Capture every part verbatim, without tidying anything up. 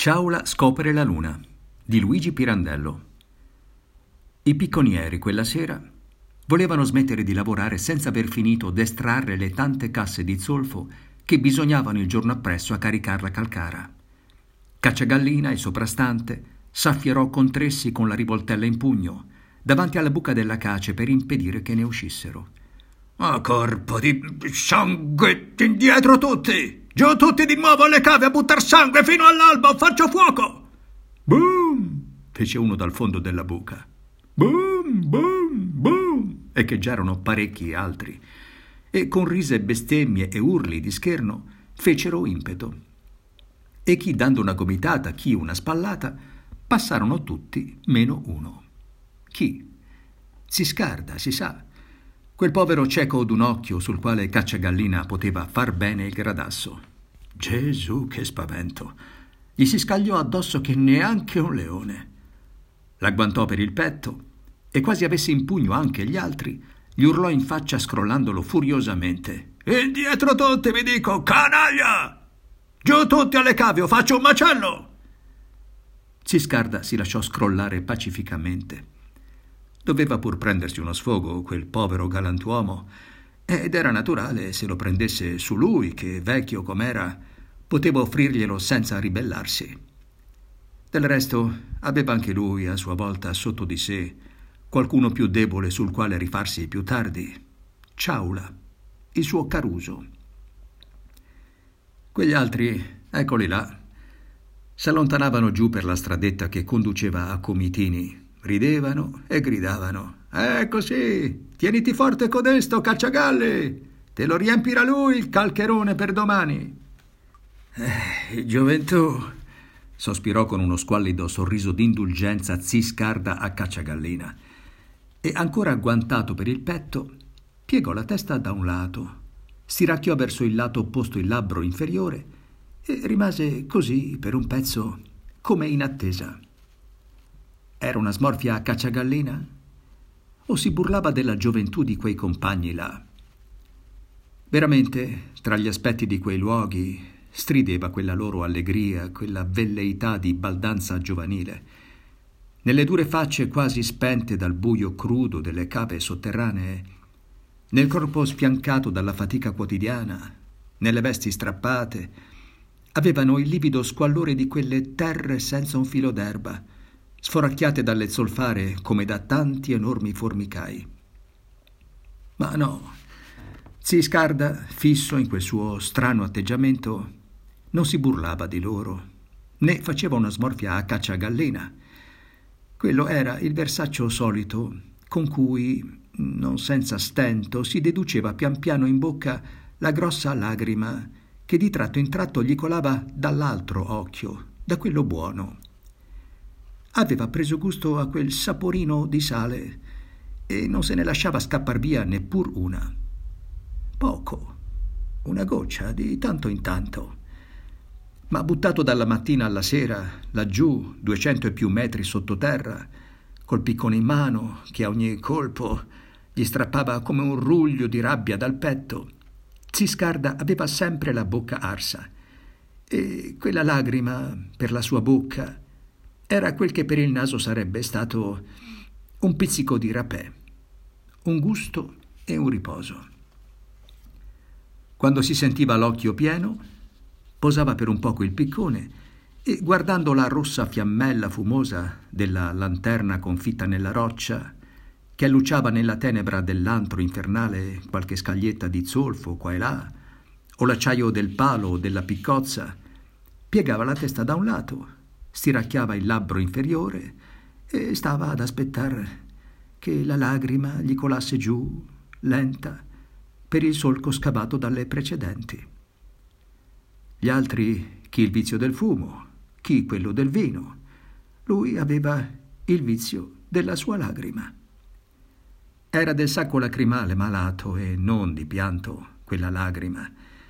Ciaula scopre la luna di Luigi Pirandello. I picconieri quella sera volevano smettere di lavorare senza aver finito d'estrarre le tante casse di zolfo che bisognavano il giorno appresso a caricar la calcara. Cacciagallina, il soprastante, s'affierò con Tressi con la rivoltella in pugno davanti alla buca della cace per impedire che ne uscissero. «A corpo di sangue, indietro tutti! Giù tutti di nuovo alle cave a buttar sangue fino all'alba o faccio fuoco!» «Boom!» fece uno dal fondo della buca. «Boom, boom, boom!» echeggiarono parecchi altri, e con rise, bestemmie e urli di scherno fecero impeto. E chi dando una gomitata, chi una spallata, passarono tutti meno uno. Chi? Ziscarda, si sa. Quel povero cieco d'un occhio sul quale Cacciagallina poteva far bene il gradasso. Gesù, che spavento! Gli si scagliò addosso che neanche un leone. L'agguantò per il petto e, quasi avesse in pugno anche gli altri, gli urlò in faccia scrollandolo furiosamente. «Indietro tutti, vi dico, canaglia! Giù tutti alle cave o faccio un macello!» Ziscarda si lasciò scrollare pacificamente. Doveva pur prendersi uno sfogo quel povero galantuomo, ed era naturale se lo prendesse su lui che, vecchio com'era, poteva offrirglielo senza ribellarsi. Del resto aveva anche lui a sua volta sotto di sé qualcuno più debole sul quale rifarsi più tardi: Ciaula, il suo Caruso. Quegli altri, eccoli là, s'allontanavano giù per la stradetta che conduceva a Comitini. Ridevano e gridavano. «Ecco sì, tieniti forte codesto, Cacciagalli! Te lo riempirà lui il calcherone per domani!» Eh, gioventù, sospirò con uno squallido sorriso d'indulgenza Ziscarda a Cacciagallina, e ancora agguantato per il petto, piegò la testa da un lato, stiracchiò verso il lato opposto il labbro inferiore e rimase così per un pezzo come in attesa. Era una smorfia a Cacciagallina? O si burlava della gioventù di quei compagni là? Veramente, tra gli aspetti di quei luoghi, strideva quella loro allegria, quella velleità di baldanza giovanile. Nelle dure facce quasi spente dal buio crudo delle cave sotterranee, nel corpo sfiancato dalla fatica quotidiana, nelle vesti strappate, avevano il livido squallore di quelle terre senza un filo d'erba, sforacchiate dalle zolfare come da tanti enormi formicai. Ma no, Ziscarda, fisso in quel suo strano atteggiamento, non si burlava di loro, né faceva una smorfia a Cacciagallina. Quello era il versaccio solito con cui, non senza stento, si deduceva pian piano in bocca la grossa lagrima che di tratto in tratto gli colava dall'altro occhio, da quello buono. Aveva preso gusto a quel saporino di sale e non se ne lasciava scappar via neppur una. Poco, una goccia di tanto in tanto. Ma buttato dalla mattina alla sera, laggiù, duecento e più metri sottoterra, col piccone in mano, che a ogni colpo gli strappava come un ruglio di rabbia dal petto, Ziscarda aveva sempre la bocca arsa, e quella lagrima per la sua bocca era quel che per il naso sarebbe stato un pizzico di rapè, un gusto e un riposo. Quando si sentiva l'occhio pieno, posava per un poco il piccone e, guardando la rossa fiammella fumosa della lanterna confitta nella roccia, che alluciava nella tenebra dell'antro infernale qualche scaglietta di zolfo qua e là, o l'acciaio del palo o della piccozza, piegava la testa da un lato, stiracchiava il labbro inferiore e stava ad aspettare che la lagrima gli colasse giù, lenta, per il solco scavato dalle precedenti. Gli altri, chi il vizio del fumo, chi quello del vino. Lui aveva il vizio della sua lagrima. Era del sacco lacrimale malato e non di pianto quella lagrima,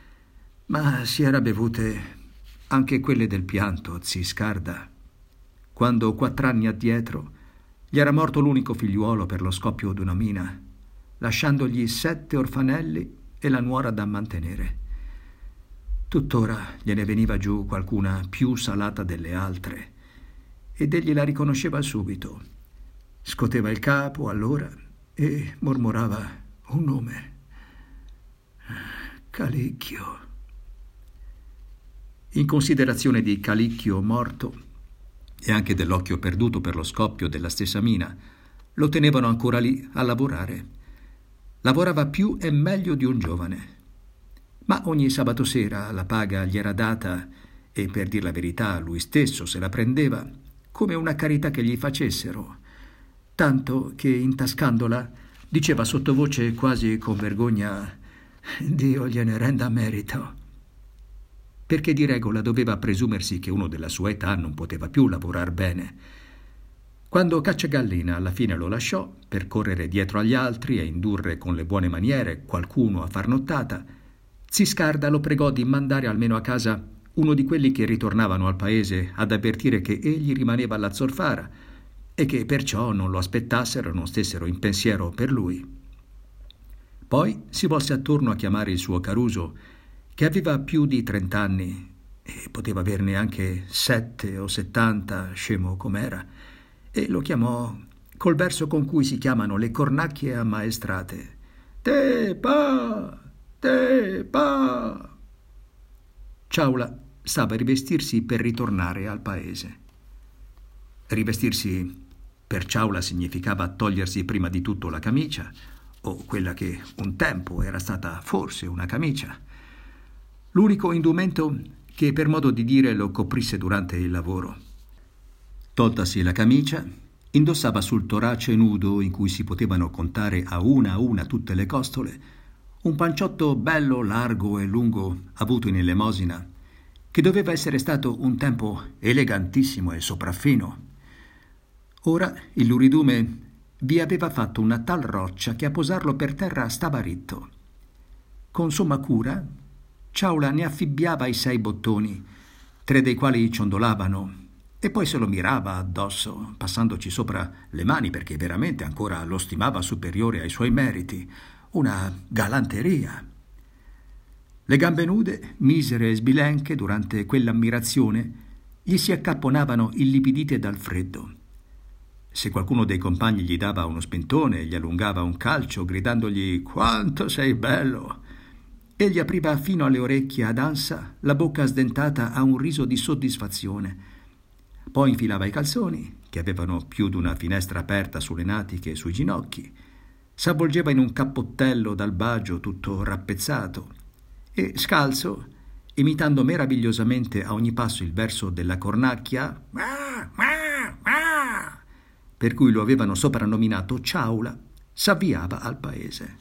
ma si era bevute anche quelle del pianto, Ziscarda, quando quattr'anni addietro gli era morto l'unico figliuolo per lo scoppio d'una mina, lasciandogli sette orfanelli e la nuora da mantenere. Tuttora gliene veniva giù qualcuna più salata delle altre, ed egli la riconosceva subito. Scoteva il capo allora e mormorava un nome. Calicchio. In considerazione di Calicchio morto e anche dell'occhio perduto per lo scoppio della stessa mina, lo tenevano ancora lì a lavorare. Lavorava più e meglio di un giovane. Ma ogni sabato sera la paga gli era data e, per dir la verità, lui stesso se la prendeva come una carità che gli facessero, tanto che, intascandola, diceva sottovoce quasi con vergogna: Dio gliene renda merito. Perché di regola doveva presumersi che uno della sua età non poteva più lavorar bene. Quando Cacciagallina alla fine lo lasciò per correre dietro agli altri e indurre con le buone maniere qualcuno a far nottata, Ziscarda lo pregò di mandare almeno a casa uno di quelli che ritornavano al paese ad avvertire che egli rimaneva alla zolfara e che perciò non lo aspettassero e non stessero in pensiero per lui. Poi si volse attorno a chiamare il suo Caruso, che aveva più di trent'anni e poteva averne anche sette o settanta, scemo com'era, e lo chiamò col verso con cui si chiamano le cornacchie ammaestrate: Te pa! Te pa! Ciaula stava a rivestirsi per ritornare al paese. Rivestirsi per Ciaula significava togliersi prima di tutto la camicia, o quella che un tempo era stata forse una camicia, l'unico indumento che per modo di dire lo coprisse durante il lavoro. Toltasi la camicia, indossava sul torace nudo, in cui si potevano contare a una a una tutte le costole, un panciotto bello, largo e lungo, avuto in elemosina, che doveva essere stato un tempo elegantissimo e sopraffino. Ora il luridume vi aveva fatto una tal roccia che a posarlo per terra stava ritto. Con somma cura, Ciaula ne affibbiava i sei bottoni, tre dei quali ciondolavano, e poi se lo mirava addosso, passandoci sopra le mani perché veramente ancora lo stimava superiore ai suoi meriti. Una galanteria. Le gambe nude, misere e sbilenche, durante quell'ammirazione, gli si accapponavano illipidite dal freddo. Se qualcuno dei compagni gli dava uno spintone, gli allungava un calcio, gridandogli «Quanto sei bello!», egli apriva fino alle orecchie ad ansa, la bocca sdentata a un riso di soddisfazione. Poi infilava i calzoni, che avevano più d'una finestra aperta sulle natiche e sui ginocchi, s'avvolgeva in un cappottello d'albagio tutto rappezzato e, scalzo, imitando meravigliosamente a ogni passo il verso della cornacchia, per cui lo avevano soprannominato Ciaula, s'avviava al paese.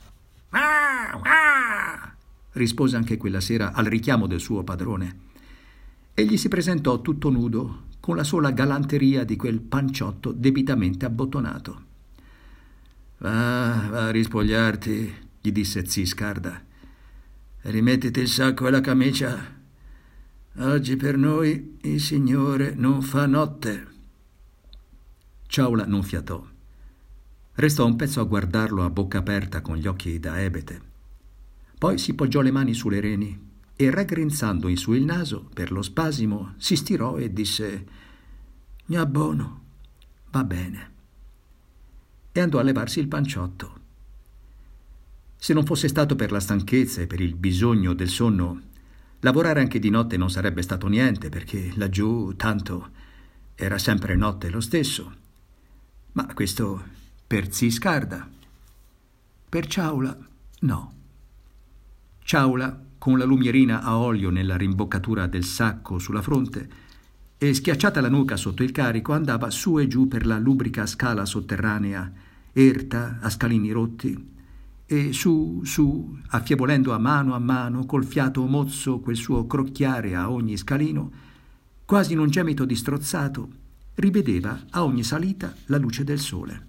Rispose anche quella sera al richiamo del suo padrone. Egli si presentò tutto nudo, con la sola galanteria di quel panciotto debitamente abbottonato. Va, va a rispogliarti, gli disse Ziscarda. Rimettiti il sacco e la camicia. Oggi per noi il Signore non fa notte. Ciaula non fiatò. Restò un pezzo a guardarlo a bocca aperta con gli occhi da ebete. Poi si poggiò le mani sulle reni e, raggrinzando in su il naso per lo spasimo, si stirò e disse: «Gna buono, va bene». E andò a levarsi il panciotto. Se non fosse stato per la stanchezza e per il bisogno del sonno, lavorare anche di notte non sarebbe stato niente, perché laggiù tanto era sempre notte lo stesso. Ma questo per Ziscarda. Per Ciaula no. Ciaula, con la lumierina a olio nella rimboccatura del sacco sulla fronte e schiacciata la nuca sotto il carico, andava su e giù per la lubrica scala sotterranea, erta a scalini rotti, e su, su, affievolendo a mano a mano, col fiato mozzo, quel suo crocchiare a ogni scalino, quasi in un gemito di strozzato, rivedeva a ogni salita la luce del sole.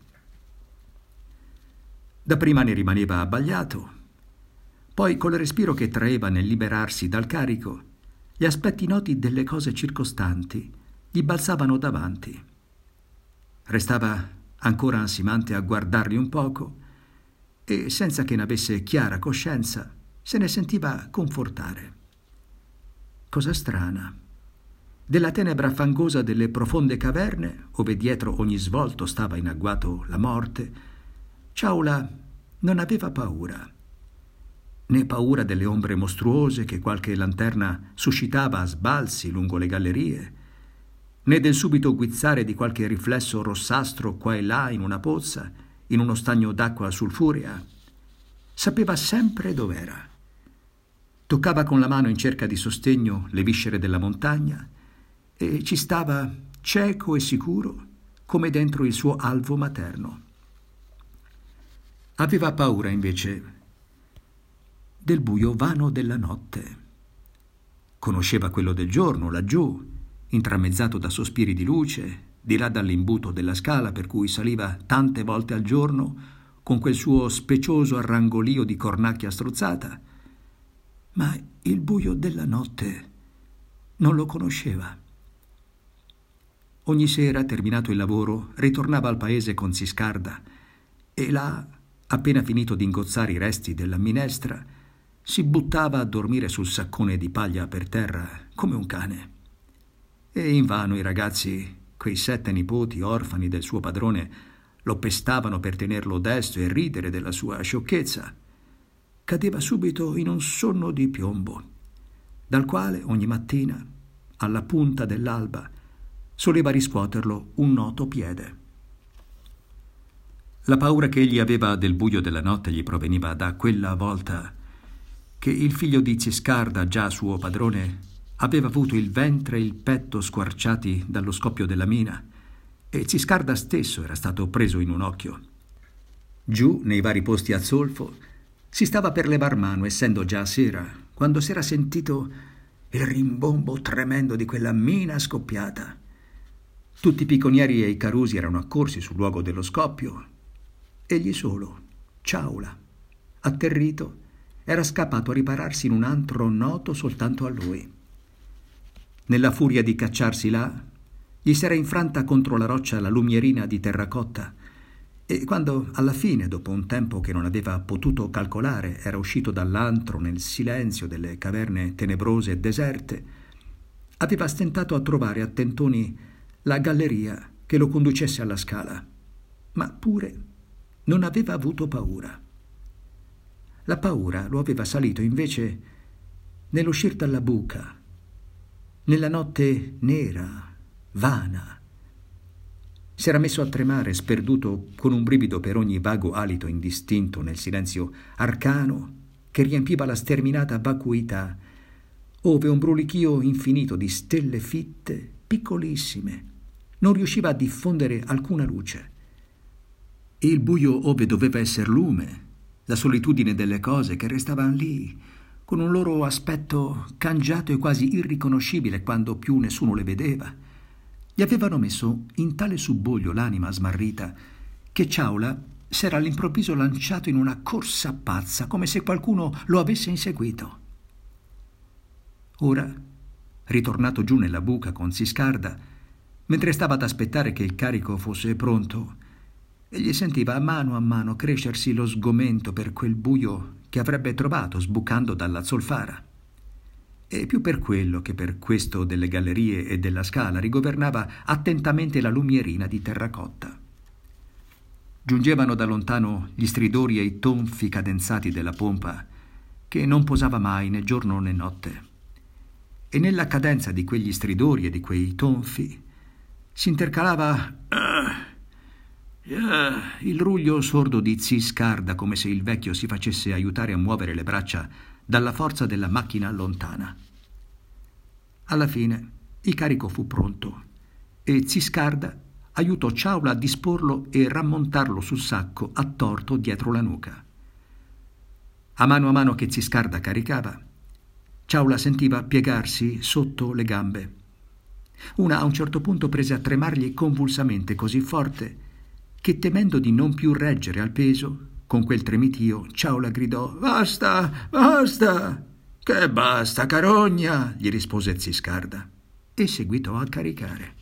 Dapprima ne rimaneva abbagliato, poi col respiro che traeva nel liberarsi dal carico, gli aspetti noti delle cose circostanti gli balzavano davanti. Restava ancora ansimante a guardarli un poco e, senza che ne avesse chiara coscienza, se ne sentiva confortare. cosa strana. Della tenebra fangosa delle profonde caverne, ove dietro ogni svolto stava in agguato la morte, Ciaula non aveva paura. Né paura delle ombre mostruose che qualche lanterna suscitava a sbalzi lungo le gallerie, né del subito guizzare di qualche riflesso rossastro qua e là in una pozza, in uno stagno d'acqua sulfurea. Sapeva sempre dov'era. Toccava con la mano in cerca di sostegno le viscere della montagna e ci stava cieco e sicuro come dentro il suo alvo materno. Aveva paura invece del buio vano della notte. Conosceva quello del giorno, laggiù, intramezzato da sospiri di luce, di là dall'imbuto della scala per cui saliva tante volte al giorno con quel suo specioso arrangolio di cornacchia strozzata. Ma il buio della notte non lo conosceva. Ogni sera, terminato il lavoro, ritornava al paese con Ziscarda e là, appena finito di ingozzare i resti della minestra, si buttava a dormire sul saccone di paglia per terra come un cane. E invano i ragazzi, quei sette nipoti orfani del suo padrone, lo pestavano per tenerlo desto e ridere della sua sciocchezza. Cadeva subito in un sonno di piombo, dal quale ogni mattina, alla punta dell'alba, soleva riscuoterlo un noto piede. La paura che egli aveva del buio della notte gli proveniva da quella volta che il figlio di Ziscarda, già suo padrone, aveva avuto il ventre e il petto squarciati dallo scoppio della mina e Ziscarda stesso era stato preso in un occhio. Giù, nei vari posti a zolfo, si stava per levar mano, essendo già sera, quando s'era sentito il rimbombo tremendo di quella mina scoppiata. Tutti i picconieri e i carusi erano accorsi sul luogo dello scoppio. Egli solo, Ciaula, atterrito, era scappato a ripararsi in un antro noto soltanto a lui. Nella furia di cacciarsi là, gli s'era infranta contro la roccia la lumierina di terracotta e quando, alla fine, dopo un tempo che non aveva potuto calcolare, era uscito dall'antro nel silenzio delle caverne tenebrose e deserte, aveva stentato a trovare a tentoni la galleria che lo conducesse alla scala, ma pure non aveva avuto paura. La paura lo aveva salito invece nell'uscir dalla buca, nella notte nera, vana. S'era messo a tremare, sperduto, con un brivido per ogni vago alito indistinto nel silenzio arcano che riempiva la sterminata vacuità, ove un brulichio infinito di stelle fitte, piccolissime, non riusciva a diffondere alcuna luce. Il buio ove doveva esser lume, la solitudine delle cose che restavano lì, con un loro aspetto cangiato e quasi irriconoscibile quando più nessuno le vedeva, gli avevano messo in tale subbuglio l'anima smarrita che Ciaula s'era all'improvviso lanciato in una corsa pazza, come se qualcuno lo avesse inseguito. Ora, ritornato giù nella buca con Ziscarda, mentre stava ad aspettare che il carico fosse pronto, egli sentiva a mano a mano crescersi lo sgomento per quel buio che avrebbe trovato sbucando dalla zolfara. E più per quello che per questo delle gallerie e della scala rigovernava attentamente la lumierina di terracotta. Giungevano da lontano gli stridori e i tonfi cadenzati della pompa, che non posava mai né giorno né notte. E nella cadenza di quegli stridori e di quei tonfi si intercalava uh, uh, il ruglio sordo di Ziscarda, come se il vecchio si facesse aiutare a muovere le braccia dalla forza della macchina lontana. Alla fine il carico fu pronto e Ziscarda aiutò Ciaula a disporlo e rammontarlo sul sacco attorto dietro la nuca. A mano a mano che Ziscarda caricava, Ciaula sentiva piegarsi sotto le gambe. Una a un certo punto prese a tremargli convulsamente così forte che, temendo di non più reggere al peso, con quel tremitio, Ciaula gridò: «Basta, basta!» «Che basta, carogna!» gli rispose Ziscarda e seguitò a caricare.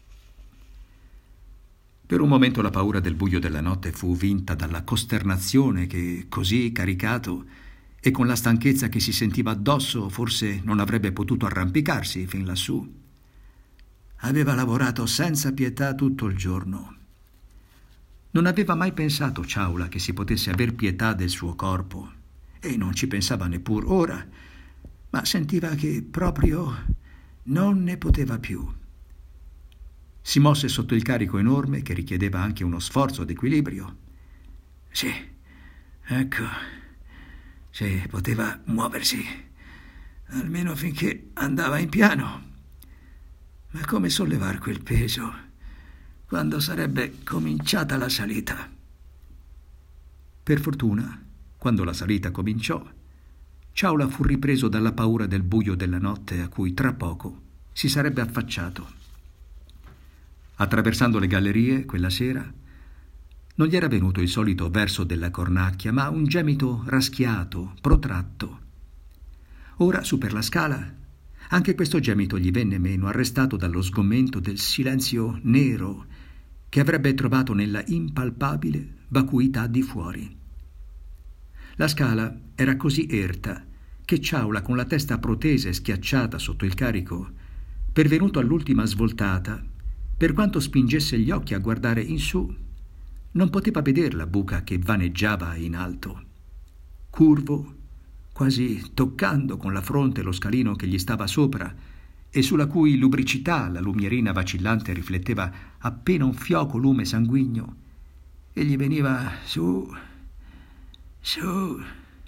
Per un momento la paura del buio della notte fu vinta dalla costernazione che, così caricato, e con la stanchezza che si sentiva addosso forse non avrebbe potuto arrampicarsi fin lassù. Aveva lavorato senza pietà tutto il giorno. Non aveva mai pensato Ciaula che si potesse aver pietà del suo corpo, e non ci pensava neppur ora, ma sentiva che proprio non ne poteva più. Si mosse sotto il carico enorme che richiedeva anche uno sforzo d'equilibrio. Sì, ecco, sì, poteva muoversi, almeno finché andava in piano. Ma come sollevar quel peso quando sarebbe cominciata la salita? Per fortuna, quando la salita cominciò, Ciaula fu ripreso dalla paura del buio della notte a cui tra poco si sarebbe affacciato. Attraversando le gallerie quella sera, non gli era venuto il solito verso della cornacchia, ma un gemito raschiato, protratto. Ora, su per la scala, anche questo gemito gli venne meno, arrestato dallo sgomento del silenzio nero che avrebbe trovato nella impalpabile vacuità di fuori. La scala era così erta che Ciaula, con la testa protesa e schiacciata sotto il carico, pervenuto all'ultima svoltata, per quanto spingesse gli occhi a guardare in su, non poteva veder la buca che vaneggiava in alto. Curvo, quasi toccando con la fronte lo scalino che gli stava sopra e sulla cui lubricità la lumierina vacillante rifletteva appena un fioco lume sanguigno, e gli veniva su, su,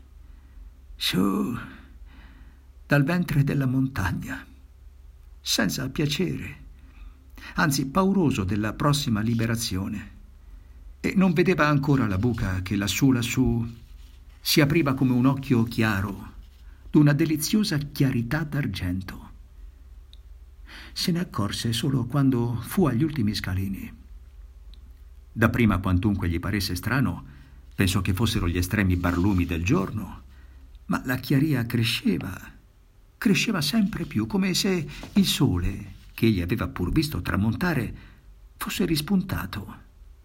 su, dal ventre della montagna, senza piacere, anzi pauroso della prossima liberazione. E non vedeva ancora la buca che lassù lassù si apriva come un occhio chiaro d'una deliziosa chiarità d'argento. Se ne accorse solo quando fu agli ultimi scalini. Dapprima, quantunque gli paresse strano, pensò che fossero gli estremi barlumi del giorno, ma la chiaria cresceva, cresceva sempre più, come se il sole, che egli aveva pur visto tramontare, fosse rispuntato.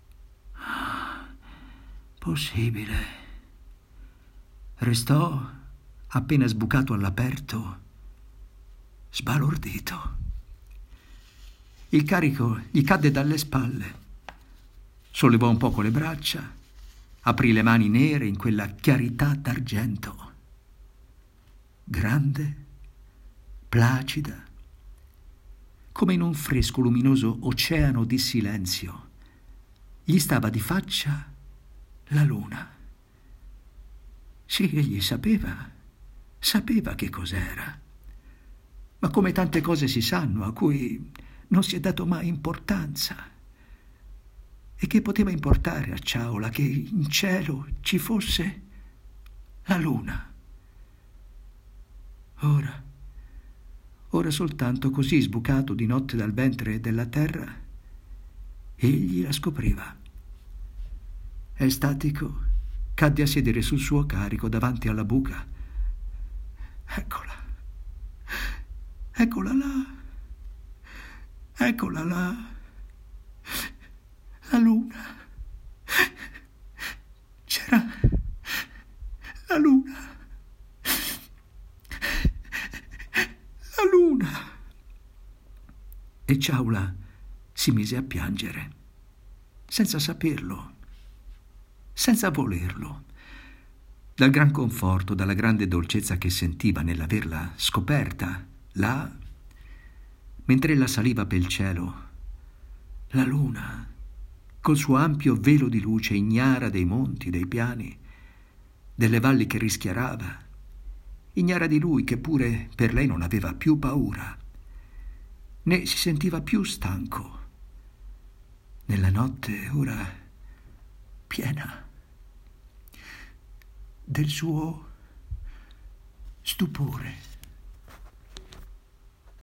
Possibile. Restò, appena sbucato all'aperto, sbalordito. Il carico gli cadde dalle spalle. Sollevò un poco le braccia, aprì le mani nere in quella chiarità d'argento. Grande, placida, come in un fresco luminoso oceano di silenzio, gli stava di faccia la luna. Sì, egli sapeva, sapeva che cos'era, ma come tante cose si sanno a cui non si è dato mai importanza. E che poteva importare a Ciaula che in cielo ci fosse la luna? Ora, ora soltanto così sbucato di notte dal ventre della terra, egli la scopriva. Estatico, cadde a sedere sul suo carico davanti alla buca. Eccola, eccola là, eccola là, la luna. C'era la luna, la luna. E Ciaula si mise a piangere, senza saperlo, senza volerlo, dal gran conforto, dalla grande dolcezza che sentiva nell'averla scoperta là, mentre ella saliva pel cielo, la luna, col suo ampio velo di luce ignara dei monti, dei piani, delle valli che rischiarava, ignara di lui che pure per lei non aveva più paura, né si sentiva più stanco. Nella notte ora piena del suo stupore.